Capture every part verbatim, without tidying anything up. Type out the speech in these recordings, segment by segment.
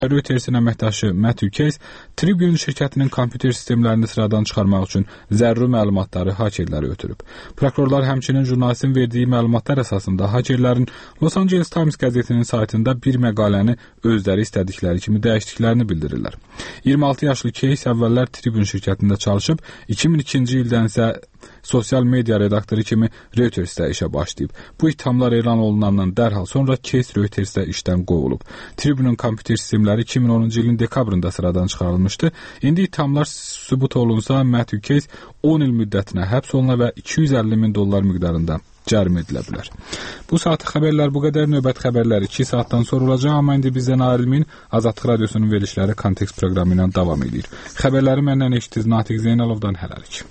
Reutersin əməkdaşı Matthew Case Tribune şirkətinin kompüter sistemlərini sıradan çıxarmaq üçün zəruri məlumatları hakerlərə ötürüb. Prokurorlar həmçinin jurnalistin verdiyi məlumatlar əsasında hakerlərin Los Angeles Times qəzetinin saytında bir məqaləni özləri istədikləri kimi dəyişdiklərini bildirirlər. iyirmi altı yaşlı Case əvvəllər Tribune şirkətində çalışıb, iki min ikinci ildən isə sosial media redaktoru kimi Reutersdə işə başlayıb. Bu ithamlar elan olunandan dərhal sonra Case Reutersdə işdən qovulub. Tribune'un kompüter sistemləri iki min onuncu ilin dekabrında sıradan çıxarılmışdı. İndi ithamlar sübut olunsa Matthew Case on il müddətinə həbs oluna və iki yüz əlli min dollar miqdarında cərimə edilə bilər. Bu saat xəbərlər bu qədər. Növbət xəbərlər iki saatdan sonra olacaq, amma indi bizdən ayrılmayın. Azadlıq Radiosunun verilişləri Kontekst proqramı ilə davam edir. Xəbərləri məndən eşitdiniz Natiq Zeynalovdan hələlik.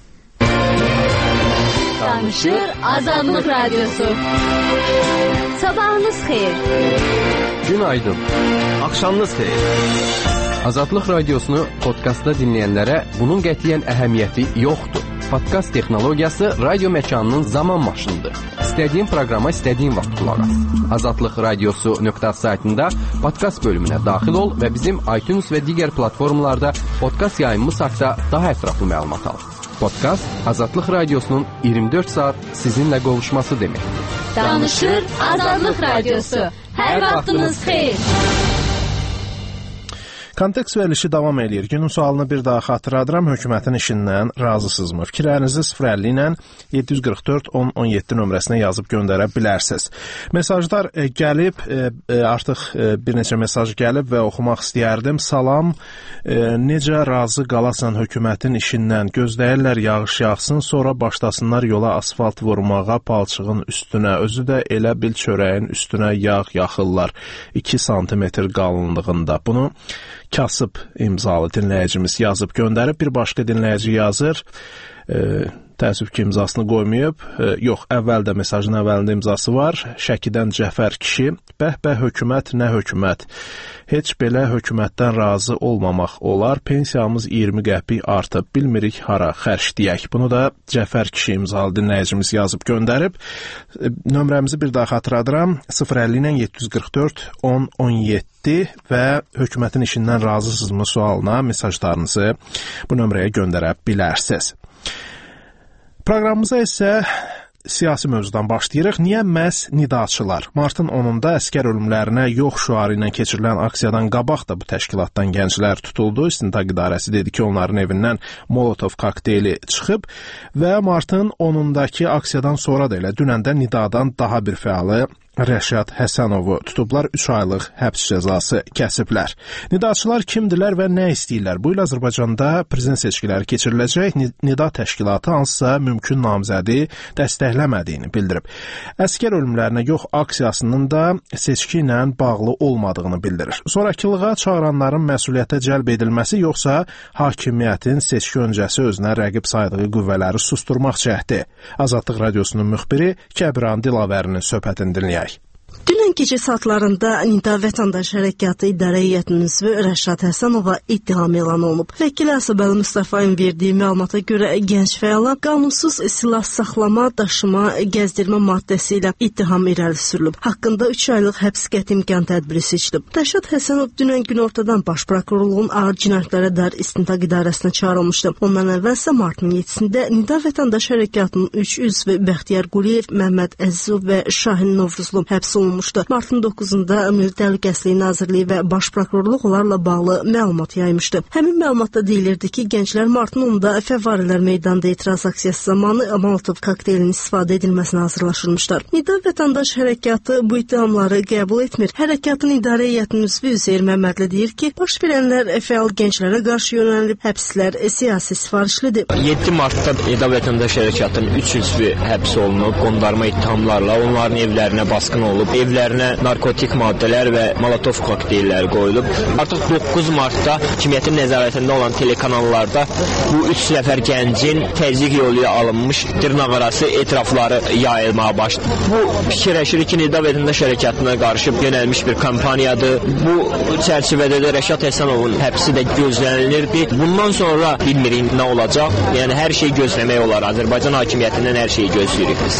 Danışır Azadlıq Radiosu. Sabahınız xeyir. Günaydın. Axşamınız xeyir. Azadlıq Radiosunu podkastda dinləyənlərə bunun qətiyyən əhəmiyyəti yoxdur. Podkast texnologiyası radio məkanının zaman maşınıdır. İstədiyin proqrama istədiyin vaxt qulaq as. azadlıq radiosu nöqtə saytında podkast bölümünə daxil ol və bizim iTunes və digər platformalarda podkast yayımımız haqqında daha ətraflı məlumat al. Podkast Azadlıq Radiosunun iyirmi dörd saat sizinlə qovuşması deməkdir. Danışır Azadlıq Radiosu. Hər vaxtınız xeyir. Kontekst verilişi davam edir. Günün sualını bir daha xatırladıram. Hökumətin işindən razısınızmı? Fikirlərinizi sıfır əlli ilə yeddi yüz qırx dörd on on yeddi nömrəsinə yazıb göndərə bilərsiniz. Mesajlar e, gəlib, e, artıq e, bir neçə mesaj gəlib və oxumaq istəyərdim. Salam, e, necə razı qalasan hökumətin işindən? Gözləyirlər yağış yağsın, sonra başlasınlar yola asfalt vurmağa palçığın üstünə. Özü də elə bil çörəyin üstünə yağ yaxırlar iki santimetr qalınlığında. Bunu kasıb imzalı dinləyicimiz yazıb göndərib. Bir başqa dinləyici yazır, e, təəssüf ki imzasını qoymayıb, e, yox, əvvəldə mesajın əvvəlində imzası var. Şəkidən Cəfər kişi, bəh-bəh hökumət, nə hökumət, heç belə hökumətdən razı olmamaq olar, pensiyamız iyirmi qəpik artıb, bilmirik hara xərcləyək. Bunu da Cəfər kişi imzalı dinləyicimiz yazıb göndərib. E, nömrəmizi bir daha xatırladıram, sıfır əlli ilə yeddi yüz qırx dörd on on yeddi və hökumətin işindən razısınızmı sualına mesajlarınızı bu nömrəyə göndərə bilərsiniz. Proqramımıza isə siyasi mövzudan başlayırıq. Niyə məhz nidaçılar? Martın onunda əskər ölümlərinə yox şüarı ilə keçirilən aksiyadan qabaq da bu təşkilatdan gənclər tutuldu. İstintaq İdarəsi dedi ki, onların evindən Molotov kokteyli çıxıb və martın onundakı aksiyadan sonra da elə dünəndə nidadan daha bir fəalı Rəşad Həsənovu tutublar, üç aylıq həbs cəzası kəsiblər. Nidaçılar kimdirlər və nə istəyirlər? Bu il Azərbaycanda prezident seçkiləri keçiriləcək. Nida təşkilatı hansısa mümkün namizədi dəstəkləmədiyini bildirib. Əskər ölümlərinə yox aksiyasının da seçki ilə bağlı olmadığını bildirir. Zorakılığa çağıranların məsuliyyətə cəlb edilməsi yoxsa hakimiyyətin seçki öncəsi özünə rəqib saydığı qüvvələri susturmaq cəhdi. Azadlıq Radiosunun müxbiri Kəbran Dilavərinin söhbətini dinləyək. Dünən gecə saatlarında Nida Vətəndaş Hərəkatı İdarə Heyətinin üzvü Rəşad Həsənova ittiham elan olunub. Vəkil Əsəbəli Mustafayın verdiyi məlumata görə gənc fəala qanunsuz silah saxlama, daşıma, gəzdirmə maddəsi ilə ittiham irəli sürülüb. Haqqında üç aylıq həbs qəti imkan tədbiri seçilib. Rəşad Həsənov dünən günortadan Baş Prokurorluğun ağır cinayətlərə dair istintaq idarəsinə çağırılmışdı. Ondan əvvəlsə martın yeddisində Nida Vətəndaş Hərəkatının üç üzvü Bəxtiyar Quliyev, Məhəmməd Əzizov və Şahin Novruzlu həbs olunmuşdu. Martın doqquzunda Milli Təhlükəsizlik Nazirliyi və Baş Prokurorluq onlarla bağlı məlumat yaymışdı. Həmin məlumatda deyilirdi ki, gənclər martın onunda Fəvvarilər meydanında etiraz aksiyası zamanı Molotov kokteylinin istifadə edilməsinə hazırlaşırmışlar. Nida Vətəndaş Hərəkatı bu ittihamları qəbul etmir. Hərəkatın idarə heyətinin üzvü Üzeyir Məmmədli deyir ki, baş verənlər fəal gənclərə qarşı yönəlib, həbslər siyasi sifarişlidir. yeddi martda Nida Vətəndaş Hərəkatının üç üzvü həbs olunub, qondarma ittihamlarla onların evlərinə basqın olub, evlərinə narkotik maddələr və Molotov kokteylləri qoyulub. Artıq doqquz martda hakimiyyətin nəzarətində olan telekanallarda bu üç nəfər gəncin təzyiq yolu ilə alınmış dırnaqarası etirafları yayılmağa başladı. Bu fikirləşir ki, Nida Vətəndaş Hərəkatına qarşı yönəlmiş bir kampaniyadır. Bu çərçivədə də Rəşad Həsənovun həbsi də gözlənilirdi. Bundan sonra bilmirik nə olacaq. Yəni hər şey gözləmək olar. Azərbaycan hakimiyyətindən hər şeyi gözləyirik biz.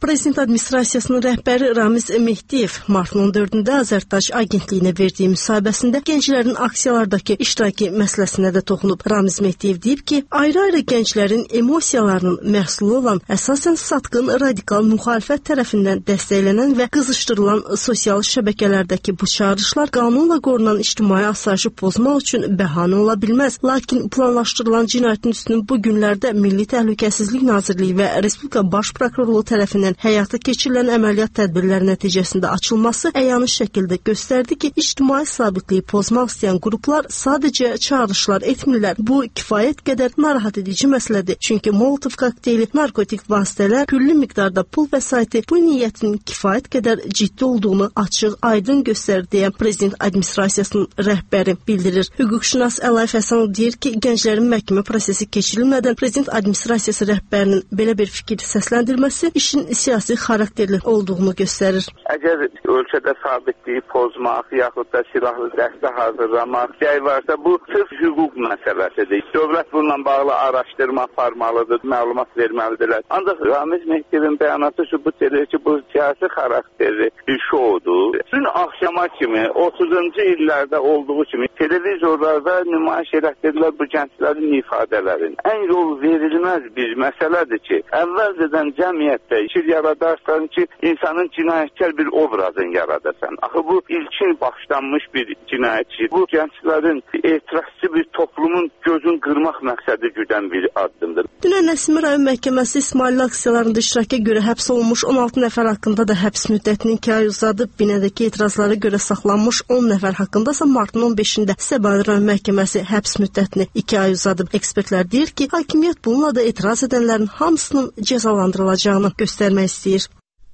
Prezident Administrasiyasının rəhbəri Ramiz Mehdiyev martın on dördündə Azərtac agentliyinə verdiyi müsahibəsində gənclərin aksiyalardakı iştiraki məsələsinə də toxunub. Ramiz Mehdiyev deyib ki, ayrı-ayrı gənclərin emosiyalarının məhsulu olan əsasən satqın radikal müxalifət tərəfindən dəstəklənən və qızışdırılan sosial şəbəkələrdəki bu çağırışlar qanunla qorunan ictimai asayişi pozmaq üçün bəhanə ola bilməz. Lakin planlaşdırılan cinayətin üstünün bu günlərdə Milli Təhlükəsizlik Nazirliyi və Respublika Baş Prokurorluğu tərəfindən həyata keçirilən əməliyyat tədbirləri nəticəsində açılması əyani şəkildə göstərdi ki, ictimai sabitliyi pozmaq istəyən qruplar sadəcə çağırışlar etmirlər. Bu kifayət qədər narahat edici məsələdir. Çünki Molotov kokteyli, narkotik vasitələr, külli miqdarda pul vəsaiti bu niyyətin kifayət qədər ciddi olduğunu açıq, aydın göstərir deyə Prezident Administrasiyasının rəhbəri bildirir. Hüquqşünas Əlaif Həsənov deyir ki, gənclərin məhkəmə prosesi keçirilmədən Prezident Administrasiyası rəhbərinin belə bir fikir səsləndirməsi işin siyasi xarakterli olduğunu göstərir. Əgər ölkədə sabitliyi pozmaq, yaxud da silahlı dəstə hazırlamaq şey varsa, bu sırf hüquq məsələsidir. Dövlət bununla bağlı araşdırma aparmalıdır, məlumat verməlidir. Ancaq Ramiz Mehdiyevin bəyanatı sübut edir ki, bu siyasi xarakterli bir şoudur. Dün axşama kimi, otuzuncu illərdə olduğu kimi televizorlarda nümayiş elətdirilər bu gənclərin ifadələrini. Ən yol verilməz bir məsələdir ki, əvvəlcədən cəmiyyətdə işi yaradarsan ki, insanın cinayətkar bir obrazını yaradasan. Axı bu ilkin başlanmış bir cinayətçi. Bu gənclərin etirazçı bir toplumun gözün qırmaq məqsədi güdən bir addımdır. Dünən Nəsimi rayon məhkəməsi İsmailli aksiyalarında iştiraka görə həbs olunmuş on altı nəfər haqqında da həbs müddətini iki ay uzadıb. Binədəki etirazlara görə saxlanmış on nəfər haqqında isə martın on beşində Səbail rayon məhkəməsi həbs müddətini iki ay uzadıb. Ekspertlər deyir ki, hakimiyyət bununla da etiraz edənlərin hamısının cəzalandırılacağını göstərmək istəyir.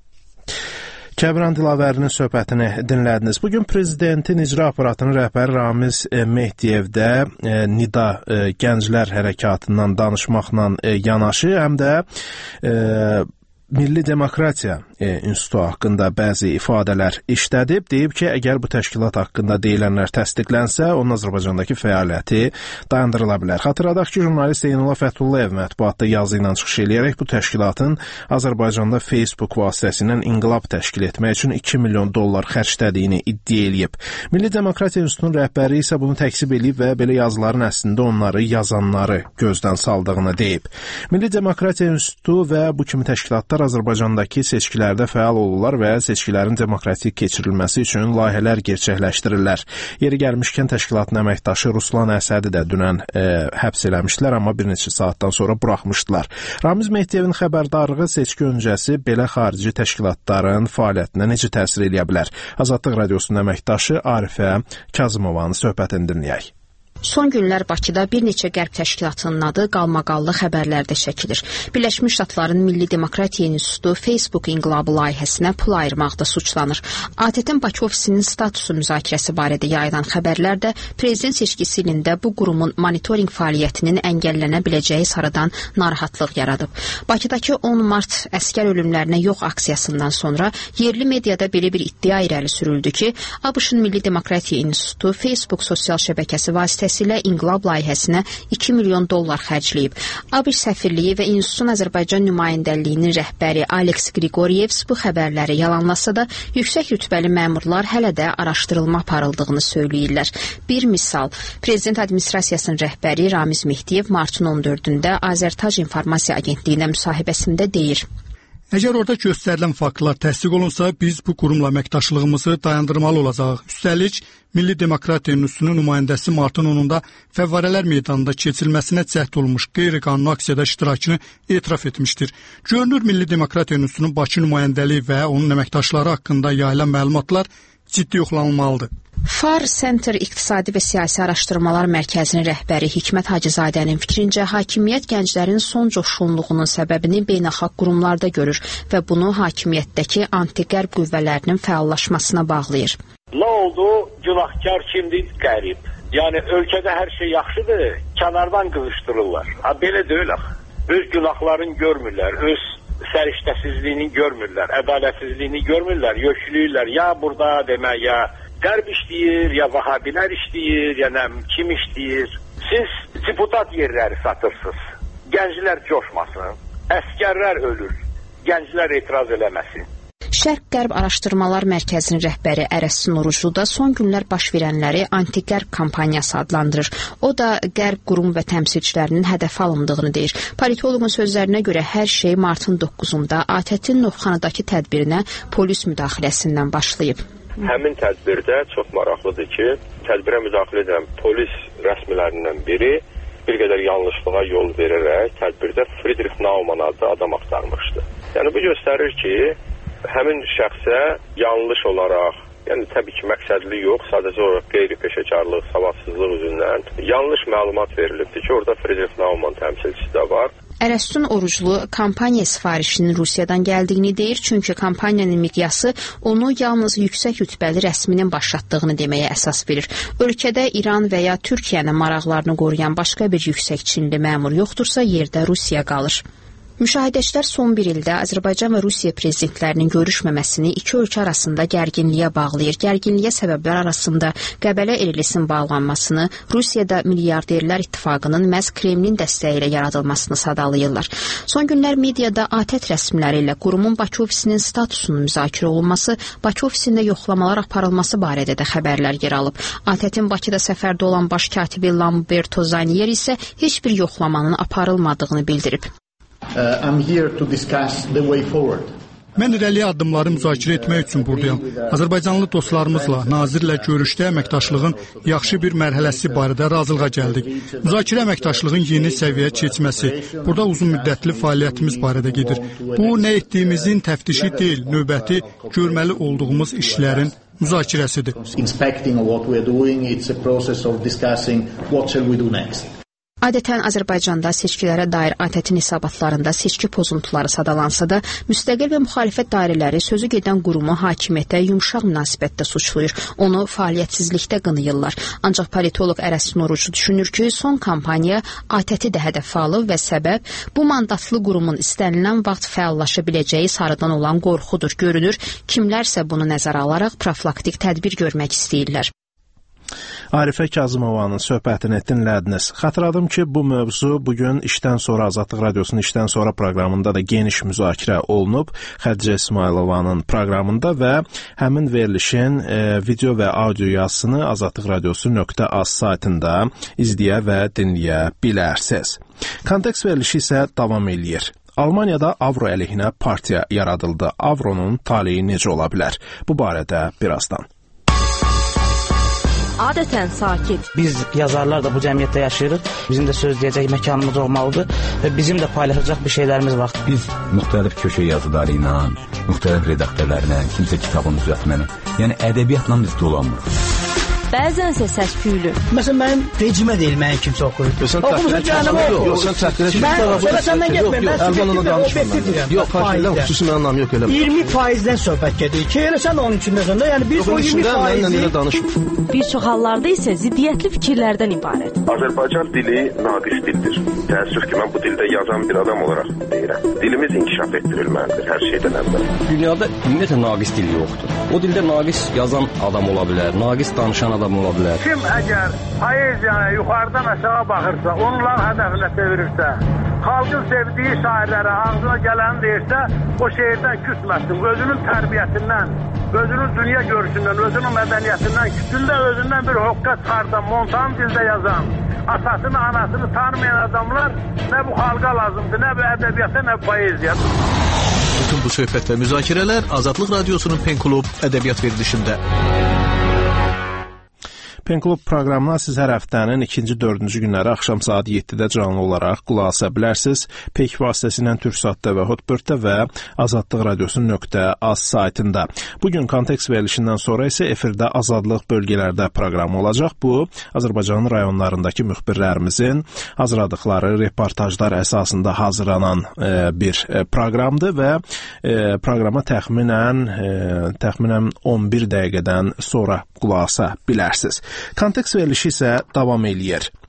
Kəbran Dilavərinin söhbətini dinlədiniz. Bugün prezidentin icra aparatının rəhbəri Ramiz Mehdiyev də e, Nida e, Gənclər Hərəkatından danışmaqla e, yanaşı, həm də e, Milli Demokratiya e, İnstitutu haqqında bəzi ifadələr işlədib. Deyib ki, əgər bu təşkilat haqqında deyilənlər təsdiqlənsə, onun Azərbaycandakı fəaliyyəti dayandırıla bilər. Xatırladaq ki, jurnalist Zeynullah Fəthullayev mətbuatda yazı ilə çıxış eləyərək bu təşkilatın Azərbaycanda Facebook vasitəsilə inqilab təşkil etmək üçün iki milyon dollar xərclədiyini iddia eləyib. Milli Demokratiya İnstitutunun rəhbəri isə bunu təksib eləyib və belə yazıların əslində onları yazanları gözdən saldığını deyib. Milli Demokratiya İnstitutu və bu kimi təşkilatlar Azərbaycandakı seçkilərdə fəal olurlar və seçkilərin demokratik keçirilməsi üçün layihələr gerçəkləşdirirlər. Yeri gəlmişkən təşkilatın əməkdaşı Ruslan Əsədi də dünən e, həbs eləmişdilər, amma bir neçə saatdan sonra buraxmışdılar. Ramiz Mehdiyevin xəbərdarlığı seçki öncəsi belə xarici təşkilatların fəaliyyətinə necə təsir edə bilər? Azadlıq Radiosunun əməkdaşı Arifə Kazımovanın söhbətini dinləyək. Son günlər Bakıda bir neçə qərb təşkilatının adı qalmaqallı xəbərlərdə çəkilir. Birləşmiş Ştatların Milli Demokratiya İnstitutu Facebook inqilabı layihəsinə pul ayırmaqda suçlanır. A T T-in Bakı ofisinin statusu müzakirəsi barədə yayılan xəbərlər də prezident seçkisi ilində bu qurumun monitorinq fəaliyyətinin əngəllənə biləcəyi sarıdan narahatlıq yaradıb. Bakıdakı on mart əskər ölümlərinə yox aksiyasından sonra yerli mediada belə bir iddia irəli sürüldü ki, ABŞ-ın Milli Demokratiya İnstitutu Facebook sosial şəbəkəsi vasitəsilə ilə inqilab layihəsinə iki milyon dollar xərcləyib. ABŞ səfirliyi və İnstitutun Azərbaycan nümayəndəliyinin rəhbəri Alex Qrigoryevs bu xəbərləri yalanlasa da, yüksək rütbəli məmurlar hələ də araşdırılma aparıldığını söyləyirlər. Bir misal, Prezident Administrasiyasının rəhbəri Ramiz Mehdiyev martın on dördündə Azərtac İnformasiya Agentliyinə müsahibəsində deyir. Əgər orada göstərilən faktlar təsdiq olunsa, biz bu qurumla əməkdaşlığımızı dayandırmalı olacağıq. Üstəlik, Milli Demokratiya İnstitutunun nümayəndəsi martın onunda Fəvvarələr meydanında keçirilməsinə cəhd olunmuş qeyri-qanuni aksiyada iştirakını etiraf etmişdir. Görünür, Milli Demokratiya İnstitutunun Bakı nümayəndəliyi və onun əməkdaşları haqqında yayılan məlumatlar ciddi yoxlanılmalıdır. Far Center İqtisadi və Siyasi Araşdırmalar Mərkəzinin rəhbəri Hikmət Hacızadənin fikrincə, hakimiyyət gənclərin son coşğunluğunun səbəbini beynəlxalq qurumlarda görür və bunu hakimiyyətdəki anti-qərb qüvvələrinin fəallaşmasına bağlayır. Nə oldu? Günahkar kimdir? Qərib. Yəni, ölkədə hər şey yaxşıdır, kənardan qızışdırırlar. Ha, belə deyil axı. Öz günahlarını görmürlər, öz səriştəsizliyini görmürlər, ədalətsizliyini görmürlər, yökülürlər. Ya burada demək, ya Qərb işləyir, ya vahabilər işləyir, ya nə, kim işləyir. Siz deputat yerləri satırsınız. Gənclər coşmasın, əskərlər ölür, gənclər etiraz eləməsin. Şərq-Qərb Araşdırmalar Mərkəzinin rəhbəri Ərəs Noruclu da son günlər baş verənləri anti-Qərb kampaniyası adlandırır. O da Qərb qurum və təmsilçilərinin hədəfə alındığını deyir. Politoloqun sözlərinə görə hər şey martın doqquzunda A T T-in Novxanadakı tədbirinə polis müdaxiləsindən başlayıb. Həmin tədbirdə çox maraqlıdır ki, tədbirə müdaxilə edən polis rəsmilərindən biri bir qədər yanlışlığa yol verərək tədbirdə Friedrich Naumann adlı adam axtarmışdı. Yəni bu göstərir ki, həmin şəxsə yanlış olaraq, yəni təbii ki, məqsədli yox, sadəcə olaraq qeyri-peşəkarlıq, savadsızlıq üzündən yanlış məlumat verilibdir ki, orada Friedrich Naumann təmsilçisi də var. Ərəstun Oruclu kampaniya sifarişinin Rusiyadan gəldiyini deyir, çünki kampaniyanın miqyası onu yalnız yüksək rütbəli rəsminin başlatdığını deməyə əsas verir. Ölkədə İran və ya Türkiyənin maraqlarını qoruyan başqa bir yüksək Çinli məmur yoxdursa, yerdə Rusiya qalır. Müşahidəçilər son bir ildə Azərbaycan və Rusiya prezidentlərinin görüşməməsini iki ölkə arasında gərginliyə bağlayır. Gərginliyə səbəblər arasında Qəbələ Elilisin bağlanmasını, Rusiyada milyarderlər ittifaqının məhz Kremlin dəstəyi ilə yaradılmasını sadalayırlar. Son günlər mediada A T T rəsmiləri ilə qurumun Bakı ofisinin statusunun müzakirə olunması, Bakı ofisində yoxlamalar aparılması barədə də xəbərlər yer alıb. A T T-in Bakıda səfərdə olan baş katibi Lamberto Zanier isə heç bir yoxlamanın aparılmadığını bildirib. Uh, I'm here to discuss the way forward. Mən irəli addımları müzakirə etmək üçün buradayam. Azərbaycanlı dostlarımızla, nazirlə görüşdə əməkdaşlığın yaxşı bir mərhələsi barədə razılığa gəldik. Müzakirə əməkdaşlığın yeni səviyyəyə keçməsi, burada uzun müddətli fəaliyyətimiz barədə gedir. Bu, nə etdiyimizin təftişi deyil, növbəti görməli olduğumuz işlərin müzakirəsidir. Inspecting what we are doing, it's a process of discussing what shall we do next. Adətən Azərbaycanda seçkilərə dair A T T-in hesabatlarında seçki pozuntuları sadalansa da, müstəqil və müxalifət dairələri sözü gedən qurumu hakimiyyətə yumşaq münasibətdə suçlayır, onu fəaliyyətsizlikdə qınayırlar. Ancaq politoloq Ərəs Noruclu düşünür ki, son kampaniya A T T-də hədəfə alıb və səbəb bu mandatlı qurumun istənilən vaxt fəallaşa biləcəyi sarıdan olan qorxudur. Görünür, kimlərsə bunu nəzərə alaraq profilaktik tədbir görmək istəyirlər. Arifə Kazımovanın söhbətini dinlədiniz. Xatırladım ki, bu mövzu bugün işdən sonra Azadlıq Radiosunun işdən sonra proqramında da geniş müzakirə olunub. Xədicə İsmailovanın proqramında və həmin verilişin e, video və audio yazısını azadlıq radiosu nöqtə az saytında izləyə və dinləyə bilərsiniz. Kontekst verilişi isə davam eləyir. Almaniyada avro əleyhinə partiya yaradıldı. Avronun taleyi necə ola bilər? Bu barədə birazdan. Adətən sakit. Biz yazarlar da bu cəmiyyətdə yaşayırıq. Bizim də söz deyəcək məkanımız olmalıdır və bizim də paylaşacaq bir şeylərimiz var. Biz müxtəlif köşə yazıları ilə, müxtəlif redaktorlarla, kimsə kitabın düzəltməni, yəni ədəbiyyatla biz dolanmırıq. Bəzənsə səs-küylü. Məsələn, mənim vecimə deyil, mənim kimsə oxuyub. Oxumusan canım o. Yox, sən təhqirə çıxmır. Mən sonra səndən getmir. Mən Əlbanla danışmıram. Yox, faizdən xüsusi mənim anlam yox elə. iyirmi faizdən söhbət gedir ki, elə sən onun içində sən də, yəni biz o iyirmi faizi bir çox hallarda isə ziddiyyətli fikirlərdən ibarət. Azərbaycan dili naqis dildir. Təəssüf ki, mən bu dildə yazan bir adam olaraq deyirəm. Dilimiz inkişaf etdirilməlidir hər şeydən əvvəl. Dünyada ümumiyyətlə naqis dil yoxdur. O dildə naqis yazan adam ola bilər, naqis danışan adam ola bilər. Kim əgər poeziyaya yuxarıdan aşağı baxırsa, onların hədəfinə çevirirsə, xalqın sevdiyi şairlərə ağzına gələni deyirsə, o şeirdən küsməsin. Özünün tərbiyəsindən, özünün dünya görüşündən, özünün mədəniyyətindən, kütündə özündən bir hoqqa çıxardan, montan dildə yazan, atasını, anasını tanımayan adamlar nə bu xalqa lazımdır, nə bu ədəbiyyata, nə bu poeziya. Bütün bu söhbət və müzakirələr Azadlıq Radiosunun Pen Klub ədəbiyyat verilişində. Pen Klub proqramına siz hər həftənin ikinci, dördüncü günləri axşam saat yeddidə canlı olaraq qulaq asa bilərsiniz. Pek vasitəsilə Türksatda və Hotbirddə və Azadlıq Radiosunun nöqtə az saytında. Bugün kontekst verilişindən sonra isə efirdə Azadlıq bölgələrdə proqramı olacaq. Bu, Azərbaycanın rayonlarındakı müxbirlərimizin hazırladıqları reportajlar əsasında hazırlanan e, bir e, proqramdır və e, proqrama təxminən, e, təxminən on bir dəqiqədən sonra qulaq asa bilərsiniz. Kontekst verilişi isə davam eləyir.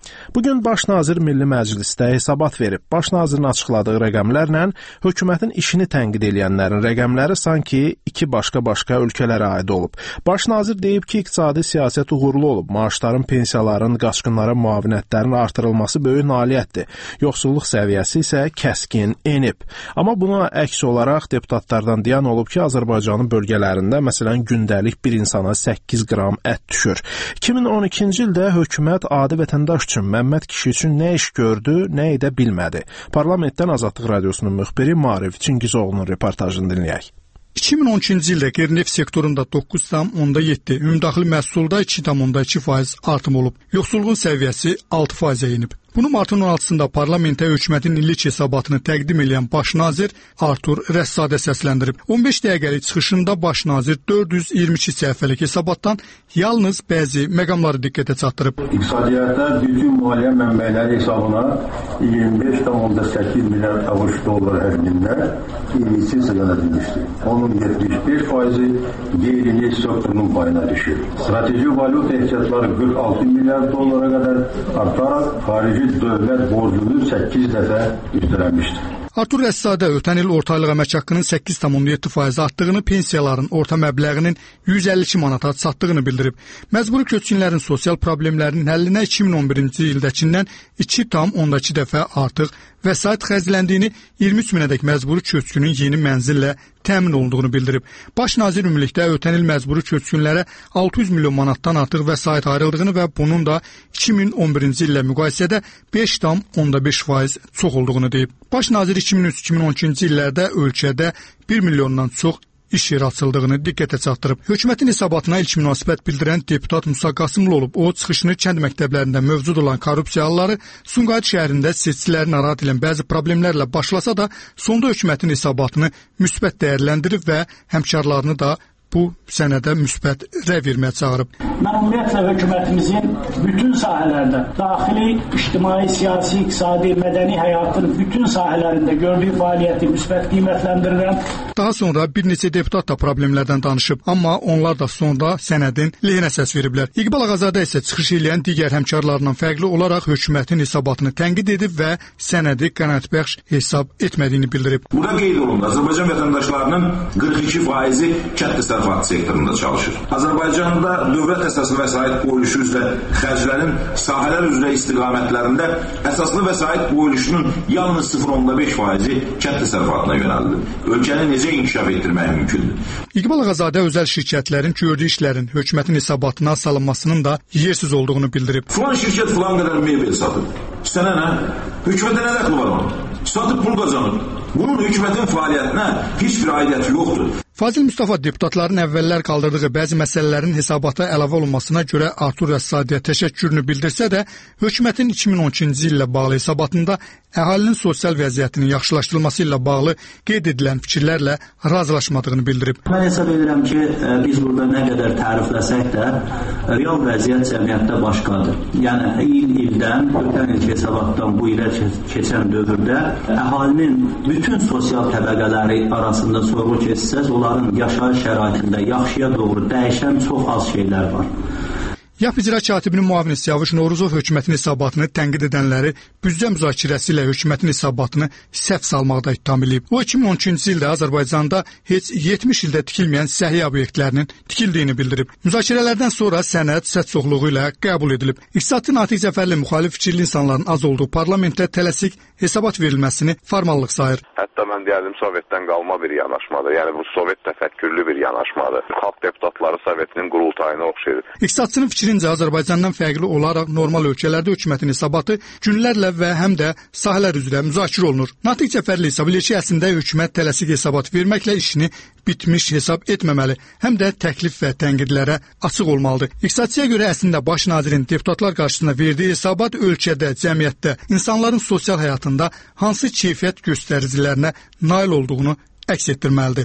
Bugün Baş nazir Milli Məclisdə hesabat verib. Baş nazirin açıqladığı rəqəmlərlə hökumətin işini tənqid edənlərin rəqəmləri sanki iki başqa-başqa ölkələrə aid olub. Baş nazir deyib ki, iqtisadi siyasət uğurlu olub. Maaşların, pensiyaların, qaçqınlara müavinətlərin artırılması böyük nailiyyətdir. Yoxsulluq səviyyəsi isə kəskin enib. Amma buna əks olaraq deputatlardan deyən olub ki, Azərbaycanın bölgələrində məsələn gündəlik bir insana səkkiz qram ət düşür. iki min on ikinci ildə hökumət adi vətəndaş üçün, Məmməd kişi üçün nə iş gördü, nə edə bilmədi. Parlamentdən Azadlıq Radiosunun müxbiri Maarif Çingizoğlu'nun reportajını dinləyək. iki min on ikinci ildə qeyri-neft sektorunda doqquz tam onda yeddi, ümumdaxili məhsulda iki tam onda iki faiz artım olub. Yoxsulluğun səviyyəsi altı faizə enib. Bunu martın on altısında parlamentə hökumətin illik hesabatını təqdim edən baş nazir Artur Rəssadə səsləndirib. on beş dəqiqəlik çıxışında baş nazir dörd yüz iyirmi iki səhifəlik hesabatdan yalnız bəzi məqamları diqqətə çatdırıb. İqtisadiyyatda bütün maliyyə mənbələri hesabına iyirmi beş tam onda səkkiz milyard ABŞ dollar həcmində investisiya yönədilmişdir. Onun yetmiş beş faizi qeyri-neft sektorunun payına düşür. Strateji valyuta ehtiyatları qırx altı milyard dollara qədər artaraq xarici dövlət borcunu səkkiz dəfə üstələnmişdir. Artur Rəssadə ötən il ortaylıq əmək haqqının səkkiz tam onda yeddi faiz artdığını, pensiyaların orta məbləğinin yüz əlli iki manata çatdığını bildirib. Məcburi köçkünlərin sosial problemlərinin həllinə iki min on birinci ildəkindən iki tam onda iki dəfə artıq vəsait xərcləndiyini, iyirmi üç minədək məcburi köçkünün yeni mənzillə təmin olunduğunu bildirib. Baş nazir ümumilikdə ötən il məcburi köçkünlərə altı yüz milyon manatdan artıq vəsait ayrıldığını və bunun da iki min on birinci illə müqayisədə beş tam onda beş faiz çox olduğunu deyib. Baş nazir iki min üç iki min on ikinci illərdə ölkədə bir milyondan çox iş yeri açıldığını diqqətə çatdırıb. Hökumətin hesabatına ilk münasibət bildirən deputat Musa Qasımlı olub. O, çıxışını kənd məktəblərində mövcud olan korrupsiya halları, Sumqayıt şəhərində seçiciləri narahat edən bəzi problemlərlə başlasa da, sonda hökumətin hesabatını müsbət dəyərləndirib və həmkarlarını da bu sənədə müsbət rəy verməyə çağırıb. Mən ümumiyyətlə hökumətimizin bütün sahələrdə, daxili, ictimai, siyasi, iqtisadi, mədəni həyatın bütün sahələrində gördüyü fəaliyyəti müsbət qiymətləndirirəm. Daha sonra bir neçə deputat da problemlərdən danışıb, amma onlar da sonda sənədin lehinə səs veriblər. İqbal Ağazadə isə çıxış edən digər həmkarlarından fərqli olaraq hökumətin hesabatını tənqid edib və sənədi qənaətbəxş hesab etmədiyini bildirib. Burada qeyd olundu, Azərbaycan vətəndaşlarının qırx iki faizi kənd təsərrüfatı sektorunda çalışır. Azərbaycanda dövlət əsaslı vəsait qoyuluşu üzrə xərclərin sahələr üzrə istiqamətlərində əsaslı vəsait qoyuluşunun yalnız sıfır onda beş faizi kənd təsərrüfatına yönəldilir. Ölkəni necə inkişaf etdirmək mümkündür? İqbal Ağazadə özəl şirkətlərin gördüyü işlərin hökumətin hesabatına salınmasının da yersiz olduğunu bildirib. Filan şirkət filan qədər mebel satır. Sənə nə? Hökumətə nə dəxli var onun? Satıb pul qazanır. Bunun hökumətin fəaliyyətinə heç bir aidiyyəti yoxdur. Fazil Mustafa deputatların əvvəllər qaldırdığı bəzi məsələlərin hesabata əlavə olunmasına görə Artur Rəssadəyə təşəkkürünü bildirsə də, hökumətin iki min on ikinci illə bağlı hesabatında əhalinin sosial vəziyyətinin yaxşılaşdırılması ilə bağlı qeyd edilən fikirlərlə razılaşmadığını bildirib. Mən hesab edirəm ki, biz burada nə qədər tərifləsək də, real vəziyyət cəmiyyətdə başqadır. Yəni, il ildən, ötən ilki hesabatdan bu ilə keçən dövrdə əhalinin bütün sosial təbəqələri arasında sorğu keçsəz, onların yaşayış şəraitində yaxşıya doğru dəyişən çox az şeylər var. Y A P İcra katibinin müavini Siyavuş Novruzov hökumətin hesabatını tənqid edənləri büdcə müzakirəsi ilə hökumətin hesabatını səhv salmaqda ittiham edib. O, iki min on ikinci ildə Azərbaycanda heç yetmiş ildə tikilməyən səhiyyə obyektlərinin tikildiyini bildirib. Müzakirələrdən sonra sənəd səs çoxluğu ilə qəbul edilib. İqtisadçı Natiq Cəfərli müxalif fikirli insanların az olduğu parlamentdə tələsik hesabat verilməsini formallıq sayır. Hətta mən deyərdim, Sovetdən qalma bir yanaşmadır. Yəni bu Sovet təfəkkürlü bir yanaşmadır. Xalq deputatları Sovetinin qurultayına oxşayır. İqtisadçının fikrincə Azərbaycandan fərqli olaraq normal ölkələrdə hökumətin hesabatı günlərlə və həm də sahələr üzrə müzakirə olunur. Natiq Cəfərli isə bilir ki, əslində hökumət tələsik hesabat verməklə işini bitmiş hesab etməməli, həm də təklif və tənqidlərə açıq olmalıdır. İqtisadçıya görə əslində baş nazirin deputatlar qarşısında verdiyi hesabat ölkədə, cəmiyyətdə, insanların sosial həyatında hansı keyfiyyət göstəricilərinə nail olduğunu əks etdirməlidir.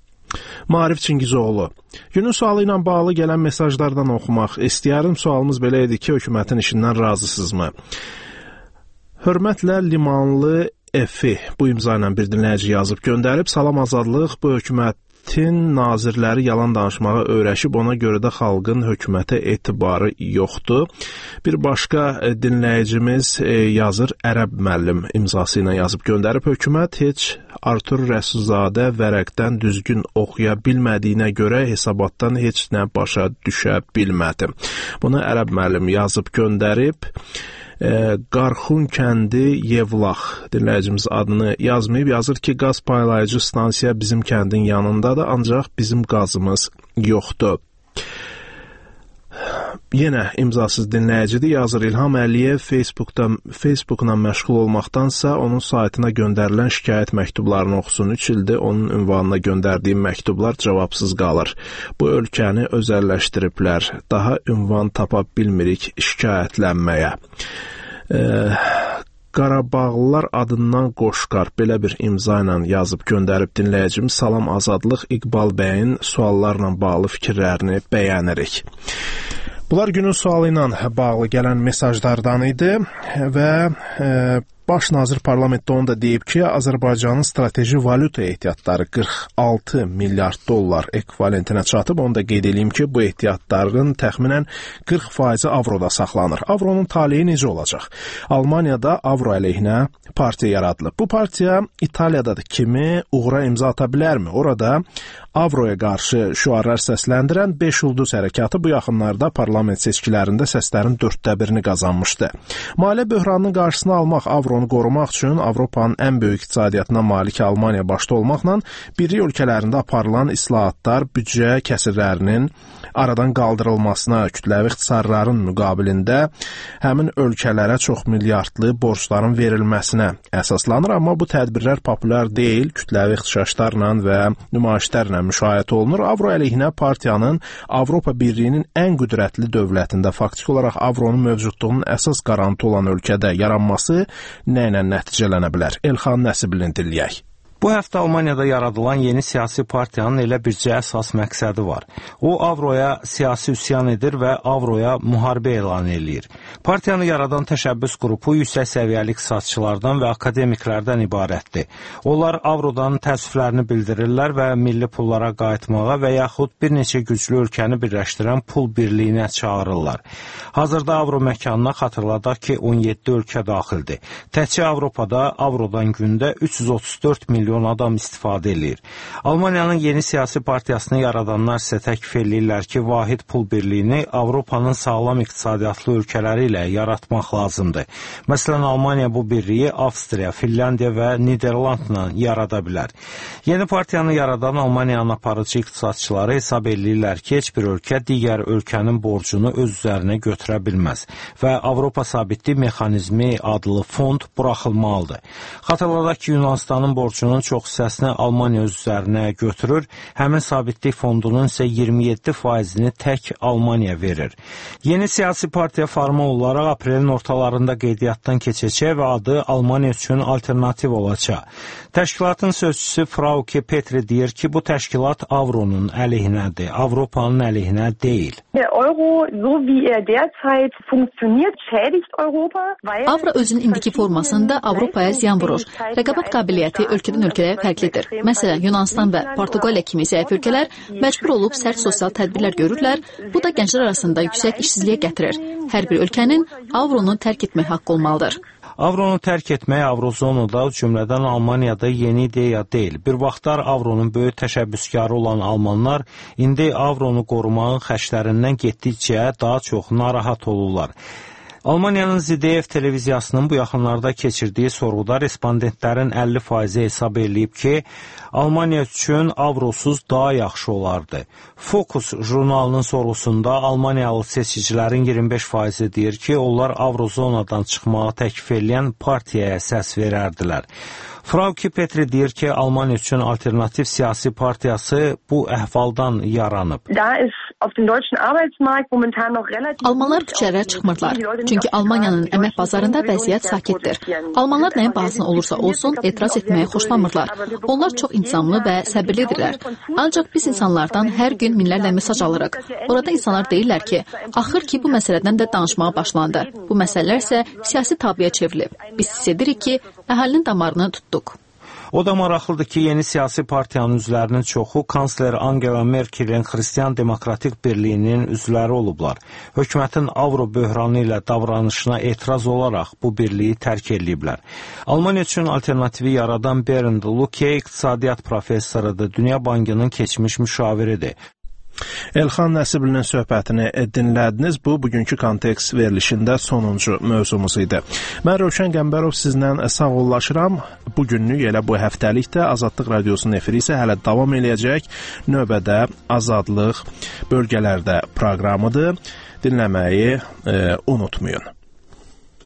Maarif Çingizoğlu. Günün sualı ilə bağlı gələn mesajlardan oxumaq istəyərdim. Sualımız belə idi ki, hökumətin işindən razısınızmı? Hörmətlə Limanlı Efi bu imza ilə bir dinləyici yazıb göndərib. Salam Azadlıq, bu hökumət hökumətin nazirləri yalan danışmağa öyrəşib, ona görə də xalqın hökumətə etibarı yoxdur. Bir başqa dinləyicimiz yazır, Ərəb müəllim imzası ilə yazıb göndərib, hökumət heç Artur Rəsulzadə vərəqdən düzgün oxuya bilmədiyinə görə hesabatdan heç nə başa düşə bilmədi. Bunu Ərəb müəllim yazıb göndərib. Qarxun kəndi Yevlax dinləyicimiz adını yazmayıb, yazır ki, qaz paylayıcı stansiya bizim kəndin yanındadır, ancaq bizim qazımız yoxdur. Yenə imzasız dinləyicidir, yazır İlham Əliyev Facebookda, Facebookla məşğul olmaqdansa onun saytına göndərilən şikayət məktublarını oxusun. üç ildir onun ünvanına göndərdiyim məktublar cavabsız qalır. Bu ölkəni özəlləşdiriblər. Daha ünvan tapa bilmirik şikayətlənməyə. Ee, Qarabağlılar adından Qoşqar belə bir imza ilə yazıb göndərib dinləyicim. Salam Azadlıq, İqbal bəyin suallarla bağlı fikirlərini bəyənirik. Bunlar günün sualı ilə bağlı gələn mesajlardan idi və e, Baş nazir parlamentdə onu da deyib ki, Azərbaycanın strateji valyuta ehtiyatları qırx altı milyard dollar ekvivalentinə çatıb. Onu da qeyd edeyim ki, bu ehtiyatların təxminən qırx faizi avroda saxlanır. Avronun taleyi necə olacaq? Almaniyada avro əleyhinə partiya yaradılıb. Bu partiya İtaliyadadır. Kimi uğura imza ata bilərmi? Orada avroya qarşı şüarlar səsləndirən beş ulduz hərəkatı bu yaxınlarda parlament seçkilərində səslərin dörddə birini qazanmışdı. Maliyyə böhranının qarşısını almaq, avronu qorumaq üçün Avropanın ən böyük iqtisadiyyatına malik Almaniya başda olmaqla birlik ölkələrində aparılan islahatlar büdcə kəsirlərinin aradan qaldırılmasına, kütləvi ixtisarların müqabilində həmin ölkələrə çox milyardlı borcların verilməsinə əsaslanır. Amma bu tədbirlər populyar deyil, kütləvi ixtişaşlarla və nümayişlərlə müşahidə olunur. Avro əleyhinə partiyanın Avropa Birliyinin ən qüdrətli dövlətində faktiki olaraq avronun mövcudluğunun əsas qarantı olan ölkədə yaranması nə ilə nəticələnə bilər? Elxan Nəsiblin dinləyək. Bu həftə Almaniyada yaradılan yeni siyasi partiyanın elə bircə əsas məqsədi var. O, avroya siyasi üsyan edir və avroya müharibə elan edir. Partiyanı yaradan təşəbbüs qrupu yüksək səviyyəli iqtisadçılardan və akademiklərdən ibarətdir. Onlar avrodan təəssüflərini bildirirlər və milli pullara qayıtmağa və yaxud bir neçə güclü ölkəni birləşdirən pul birliyinə çağırırlar. Hazırda avro məkanına xatırladaq ki, on yeddi ölkə daxildir. Təkcə Avropada avrodan gündə üç yüz otuz dörd milyon adam istifadə edir. Almaniyanın yeni siyasi partiyasını yaradanlar isə təklif edirlər ki, vahid pul birliyini Avropanın sağlam iqtisadiyyatlı ölkələri ilə yaratmaq lazımdır. Məsələn, Almaniya bu birliyi Avstriya, Finlandiya və Niderlandla yarada bilər. Yeni partiyanı yaradan Almaniyanın aparıcı iqtisadçıları hesab edirlər ki, heç bir ölkə digər ölkənin borcunu öz üzərinə götürə bilməz və Avropa sabitlik mexanizmi adlı fond buraxılmalıdır. Xatırladaq ki, Yunanistanın borcunun çox hissəsini Almaniya öz üzərinə götürür, həmin sabitlik fondunun isə iyirmi yeddi faizini tək Almaniya verir. Yeni siyasi partiya formal olaraq aprelin ortalarında qeydiyyatdan keçəcək və adı Almaniya üçün alternativ olacaq. Təşkilatın sözçüsü Frauke Petri deyir ki, bu təşkilat avronun əleyhinədir, Avropanın əleyhinə deyil. Avro özünün indiki formasında Avropaya ziyan vurur. Rəqabət qabiliyyəti ölkədən ölkəyə fərqlidir. Məsələn, Yunanistan və Portuqaliya kimi zəif ölkələr məcbur olub sərt sosial tədbirlər görürlər. Bu da gənclər arasında yüksək işsizliyə gətirir. Hər bir ölkənin avronu tərk etmək haqqı olmalıdır. Avronu tərk etmək Avrozonada, cümlədən Almaniyada yeni ideya deyil. Bir vaxtlar avronun böyük təşəbbüskarı olan almanlar indi avronu qorumağın xərclərindən getdikcə daha çox narahat olurlar. Almaniyanın Z D F televiziyasının bu yaxınlarda keçirdiyi sorğuda respondentlərin əlli faizi hesab edilib ki, Almaniya üçün avrosuz daha yaxşı olardı. Focus jurnalının sorğusunda Almaniyalı seçicilərin iyirmi beş faizi deyir ki, onlar avrozonadan çıxmağı təklif edən partiyaya səs verərdilər. Frauke Petri deyir ki, Almaniya üçün alternativ siyasi partiyası bu əhvaldan yaranıb. Almanlar küçələrə çıxmırlar. Çünki Almaniyanın əmək bazarında vəziyyət sakitdir. Almanlar nəyin bahasına olursa olsun etiraz etməyə xoşlanmırlar. Onlar çox intizamlı və səbirlidirlər. Ancaq biz insanlardan hər gün minlərlə mesaj alırıq. Orada insanlar deyirlər ki, axır ki bu məsələdən də danışmağa başlandı. Bu məsələlər isə siyasi tabuya çevrilib. Biz hiss edirik ki, əhalinin damarını tutduq. O da maraqlıdır ki, yeni siyasi partiyanın üzvlərinin çoxu kansler Angela Merkelin Xristian Demokratik Birliyinin üzvləri olublar. Hökumətin avro böhranı ilə davranışına etiraz olaraq bu birliyi tərk ediblər. Almaniya üçün alternativi yaradan Bernd Lucke iqtisadiyyat professorudur, Dünya Bankının keçmiş müşaviridir. Elxan Nəsiblinin söhbətini dinlədiniz. Bu, bugünkü kontekst verilişində sonuncu mövzumuz idi. Mən Rövşən Qəmbərov sizlə sağollaşıram. Bugünlük elə bu həftəlikdə Azadlıq Radiosunun efiri isə hələ davam eləyəcək. Növbədə Azadlıq bölgələrdə proqramıdır. Dinləməyi e, unutmayın.